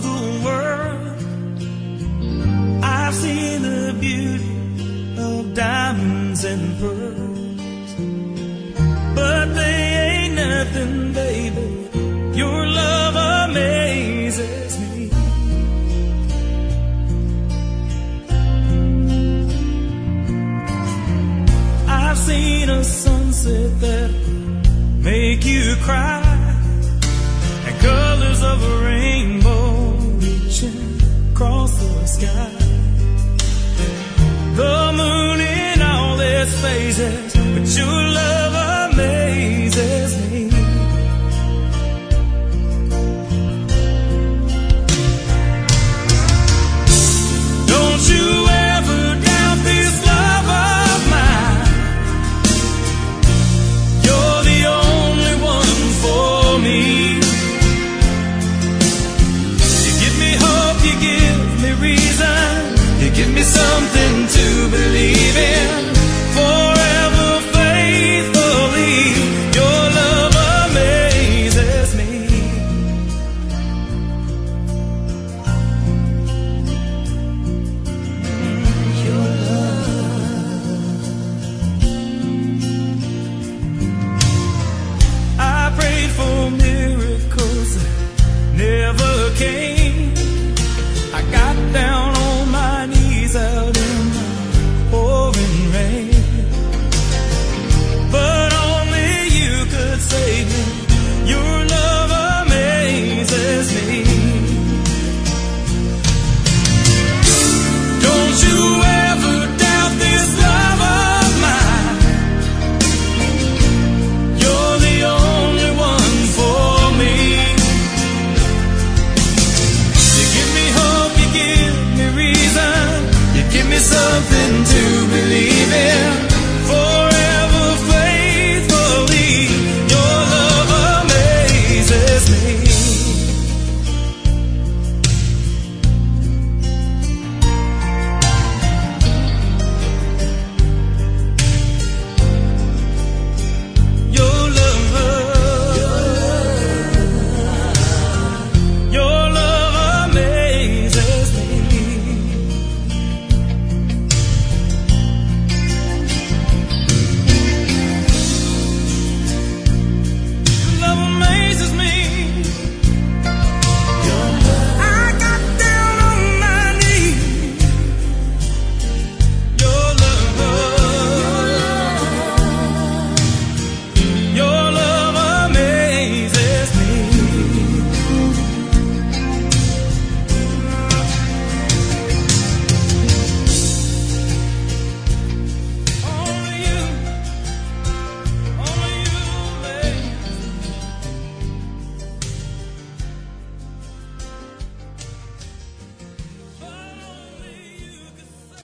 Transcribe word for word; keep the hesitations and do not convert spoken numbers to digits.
the world. I've seen the beauty of diamonds and pearls, but they ain't nothing, baby. Your love amazes me. I've seen a sunset that make you cry, and colors of a rainbow reaching across the sky. The moon in all its phases